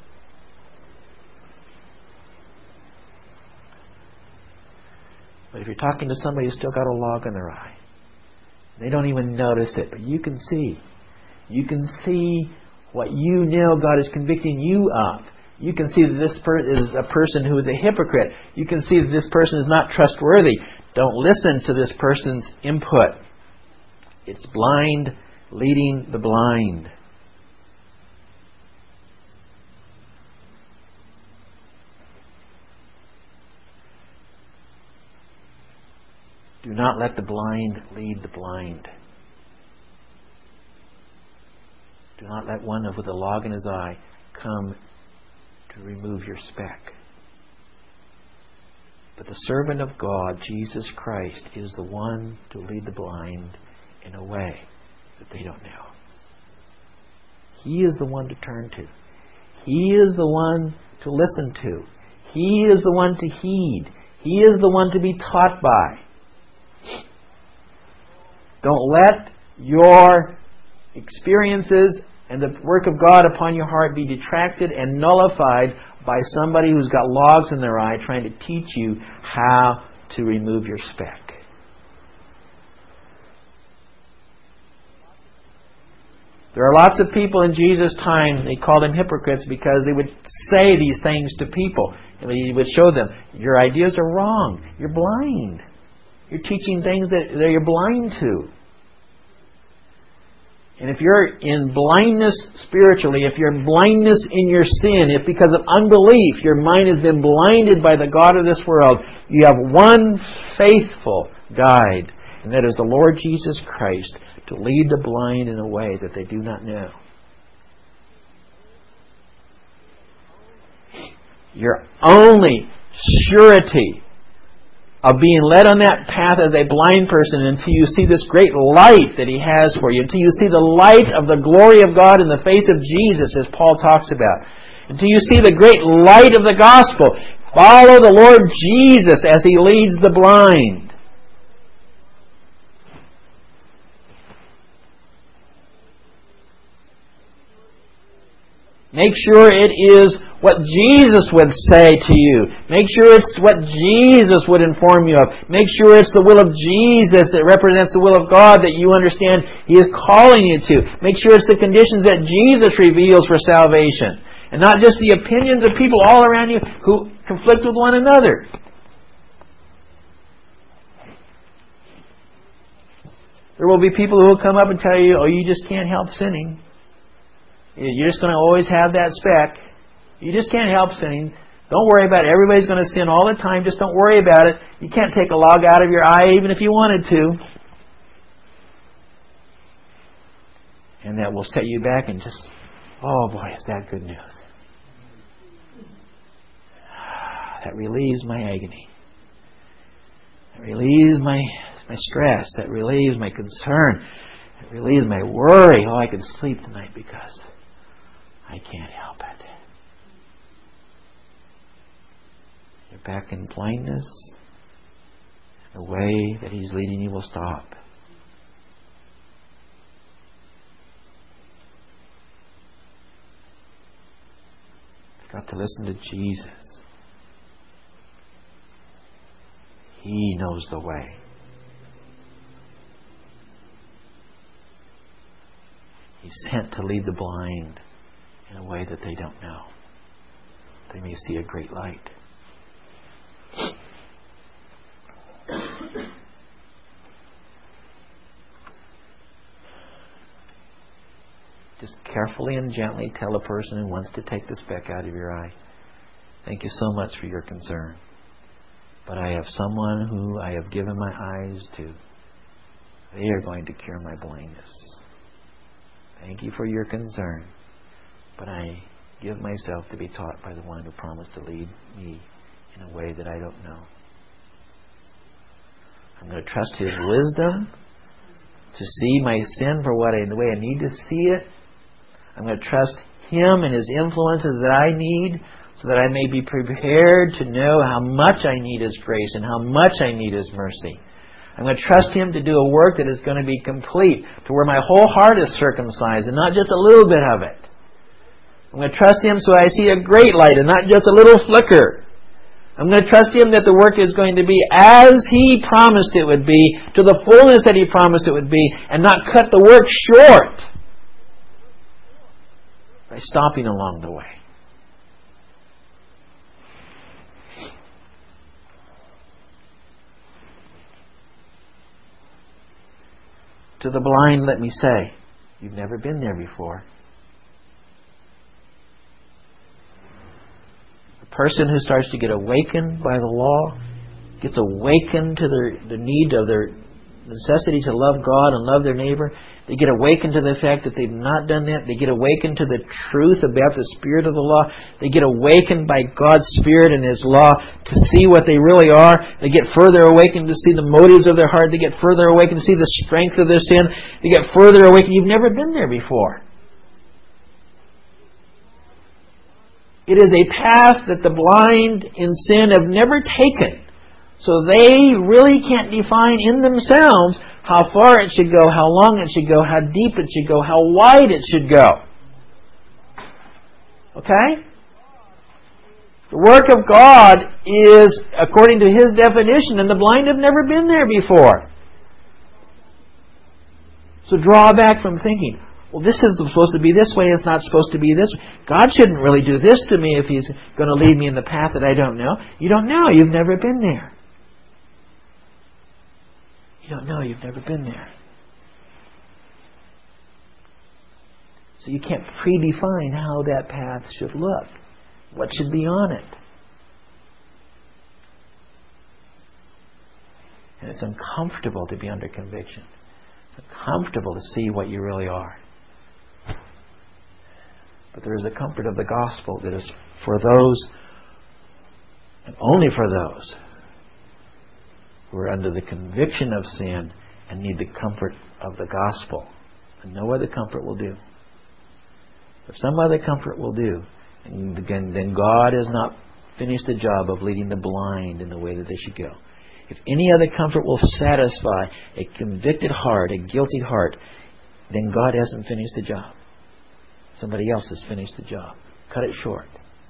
But if you're talking to somebody who's still got a log in their eye, they don't even notice it, but you can see. You can see what you know God is convicting you of. You can see that this is a person who is a hypocrite. You can see that this person is not trustworthy. Don't listen to this person's input. It's blind leading the blind. Do not let the blind lead the blind. Do not let one with a log in his eye come to remove your speck. But the servant of God, Jesus Christ, is the one to lead the blind in a way that they don't know. He is the one to turn to. He is the one to listen to. He is the one to heed. He is the one to be taught by. Don't let your experiences and the work of God upon your heart be detracted and nullified by somebody who's got logs in their eye trying to teach you how to remove your speck. There are lots of people in Jesus' time, they called them hypocrites because they would say these things to people. And He would show them, your ideas are wrong. You're blind. You're teaching things that you're blind to. And if you're in blindness spiritually, if you're in blindness in your sin, if because of unbelief your mind has been blinded by the God of this world, you have one faithful guide, and that is the Lord Jesus Christ, to lead the blind in a way that they do not know. Your only surety of being led on that path as a blind person until you see this great light that He has for you, until you see the light of the glory of God in the face of Jesus, as Paul talks about, until you see the great light of the gospel. Follow the Lord Jesus as He leads the blind. Make sure it is what Jesus would say to you. Make sure it's what Jesus would inform you of. Make sure it's the will of Jesus that represents the will of God that you understand He is calling you to. Make sure it's the conditions that Jesus reveals for salvation. And not just the opinions of people all around you who conflict with one another. There will be people who will come up and tell you, oh, you just can't help sinning. You're just going to always have that speck. You just can't help sinning. Don't worry about it. Everybody's going to sin all the time. Just don't worry about it. You can't take a log out of your eye even if you wanted to. And that will set you back and just, oh boy, is that good news. That relieves my agony. That relieves my stress. That relieves my concern. That relieves my worry. Oh, I can sleep tonight because I can't help it. You're back in blindness. The way that He's leading you will stop. You've got to listen to Jesus. He knows the way. He's sent to lead the blind in a way that they don't know. They may see a great light. Just carefully and gently tell a person who wants to take the speck out of your eye, thank you so much for your concern, but I have someone who I have given my eyes to. They are going to cure my blindness. Thank you for your concern, but I give myself to be taught by the one who promised to lead me in a way that I don't know. I'm going to trust His wisdom to see my sin for the way I need to see it. I'm going to trust Him and His influences that I need so that I may be prepared to know how much I need His grace and how much I need His mercy. I'm going to trust Him to do a work that is going to be complete, to where my whole heart is circumcised and not just a little bit of it. I'm going to trust Him so I see a great light and not just a little flicker. I'm going to trust Him that the work is going to be as He promised it would be, to the fullness that He promised it would be, and not cut the work short by stopping along the way. To the blind, let me say, you've never been there before. A person who starts to get awakened by the law, gets awakened to the need of their necessity to love God and love their neighbor. They get awakened to the fact that they've not done that. They get awakened to the truth about the spirit of the law. They get awakened by God's Spirit and His law to see what they really are. They get further awakened to see the motives of their heart. They get further awakened to see the strength of their sin. They get further awakened. You've never been there before. It is a path that the blind in sin have never taken. So they really can't define in themselves how far it should go, how long it should go, how deep it should go, how wide it should go. Okay? The work of God is according to His definition, and the blind have never been there before. So draw back from thinking, well, this is supposed to be this way, it's not supposed to be this way. God shouldn't really do this to me if He's going to lead me in the path that I don't know. You don't know. You've never been there. You don't know. You've never been there. So you can't predefine how that path should look. What should be on it. And it's uncomfortable to be under conviction. It's uncomfortable to see what you really are. But there is a comfort of the gospel that is for those, and only for those, who are under the conviction of sin and need the comfort of the gospel. And no other comfort will do. If some other comfort will do, then God has not finished the job of leading the blind in the way that they should go. If any other comfort will satisfy a convicted heart, a guilty heart, then God hasn't finished the job. Somebody else has finished the job. Cut it short.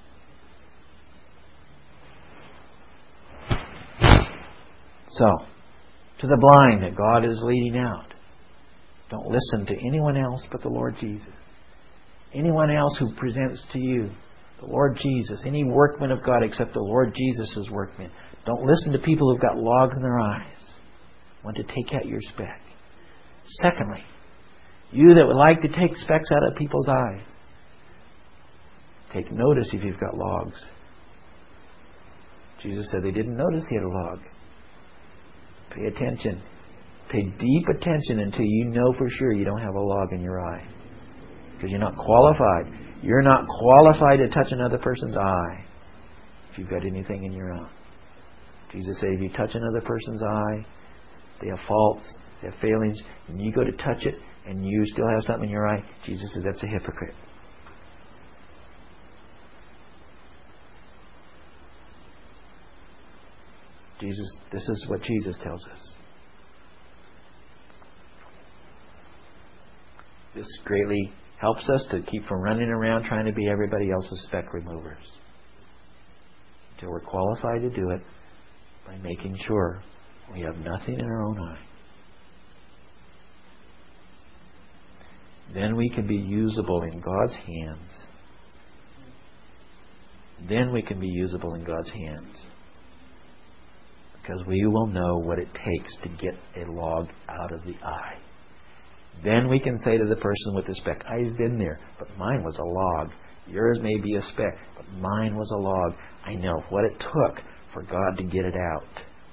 So, to the blind that God is leading out, don't listen to anyone else but the Lord Jesus. Anyone else who presents to you the Lord Jesus, any workman of God except the Lord Jesus' workman. Don't listen to people who've got logs in their eyes, want to take out your speck. Secondly, you that would like to take specks out of people's eyes, take notice if you've got logs. Jesus said they didn't notice he had a log. Pay attention. Pay deep attention until you know for sure you don't have a log in your eye. Because you're not qualified. You're not qualified to touch another person's eye if you've got anything in your own. Jesus said if you touch another person's eye, they have faults, they have failings, and you go to touch it and you still have something in your eye, Jesus says that's a hypocrite. This is what Jesus tells us. This greatly helps us to keep from running around trying to be everybody else's speck removers. Until we're qualified to do it by making sure we have nothing in our own eye. then we can be usable in God's hands. Then we can be usable in God's hands. Because we will know what it takes to get a log out of the eye. Then we can say to the person with the speck, I've been there, but mine was a log. Yours may be a speck, but mine was a log. I know what it took for God to get it out.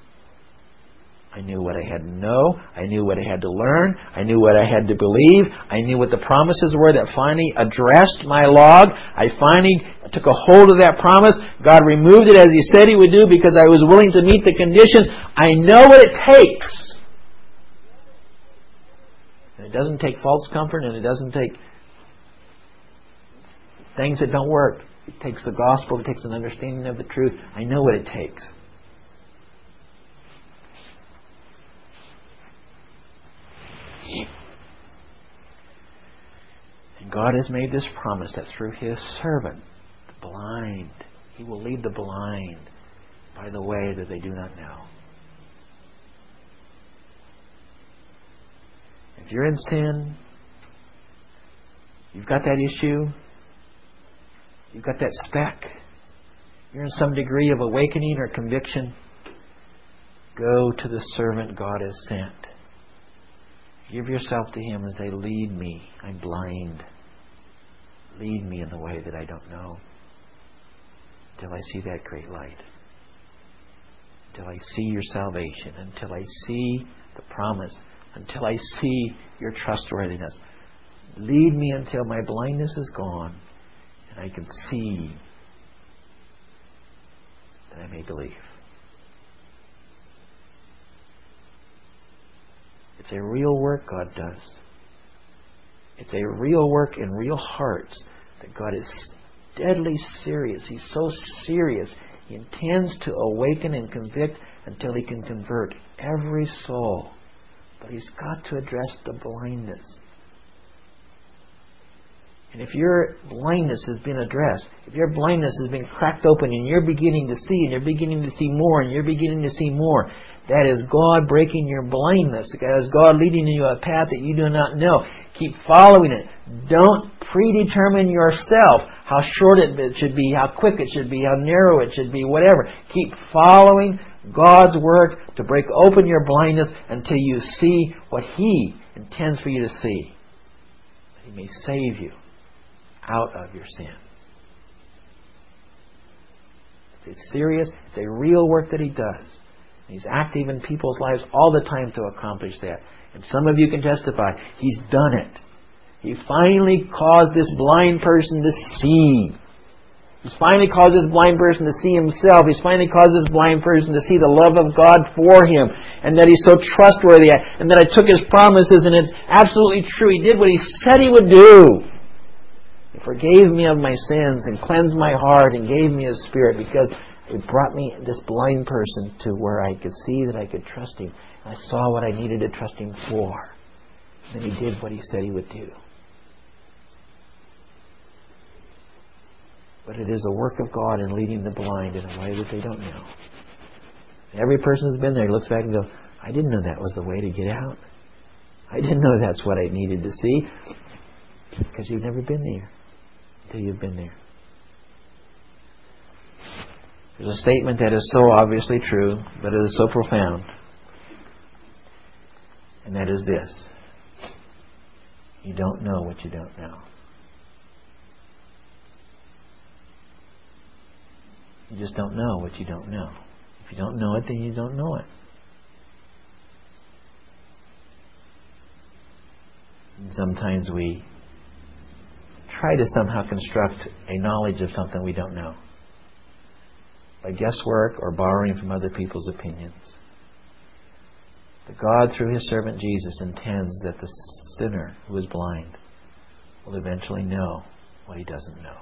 I knew what I had to know. I knew what I had to learn. I knew what I had to believe. I knew what the promises were that finally addressed my log. I finally took a hold of that promise. God removed it as He said He would do because I was willing to meet the conditions. I know what it takes. And it doesn't take false comfort, and it doesn't take things that don't work. It takes the gospel. It takes an understanding of the truth. I know what it takes. And God has made this promise that through His servant, the blind, He will lead the blind by the way that they do not know. If you're in sin, you've got that issue, you've got that speck, you're in some degree of awakening or conviction, go to the servant God has sent. Give yourself to Him and say, lead me, I'm blind. Lead me in the way that I don't know. Until I see that great light. Until I see your salvation. Until I see the promise. Until I see your trustworthiness. Lead me until my blindness is gone and I can see that I may believe. It's a real work God does. It's a real work in real hearts that God is deadly serious. He's so serious. He intends to awaken and convict until He can convert every soul. But He's got to address the blindness. And if your blindness has been addressed, if your blindness has been cracked open and you're beginning to see, and you're beginning to see more, and you're beginning to see more, that is God breaking your blindness. That is God leading you a path that you do not know. Keep following it. Don't predetermine yourself how short it should be, how quick it should be, how narrow it should be, whatever. Keep following God's work to break open your blindness until you see what He intends for you to see. That He may save you out of your sin. It's serious. It's a real work that He does. He's active in people's lives all the time to accomplish that. And some of you can testify, He's done it. He finally caused this blind person to see. He's finally caused this blind person to see himself. He's finally caused this blind person to see the love of God for him. And that He's so trustworthy. And that I took His promises and it's absolutely true. He did what He said He would do. He forgave me of my sins and cleansed my heart and gave me His Spirit because it brought me, this blind person, to where I could see that I could trust Him. I saw what I needed to trust Him for. And He did what He said He would do. But it is a work of God in leading the blind in a way that they don't know. Every person who's been there looks back and goes, I didn't know that was the way to get out. I didn't know that's what I needed to see. Because you've never been there until you've been there. There's a statement that is so obviously true, but it is so profound. And that is this. You don't know what you don't know. You just don't know what you don't know. If you don't know it, then you don't know it. And sometimes we try to somehow construct a knowledge of something we don't know. By guesswork or borrowing from other people's opinions. But God, through His servant Jesus, intends that the sinner who is blind will eventually know what he doesn't know.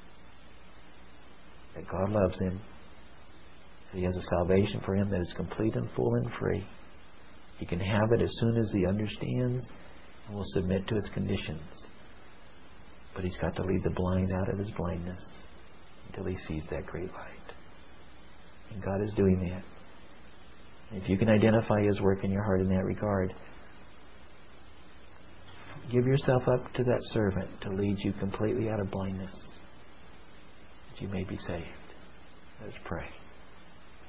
That God loves him. That He has a salvation for him that is complete and full and free. He can have it as soon as he understands and will submit to its conditions. But he's got to lead the blind out of his blindness until he sees that great light. And God is doing that. And if you can identify His work in your heart in that regard, Give yourself up to that servant to lead you completely out of blindness, that you may be saved. Let's pray.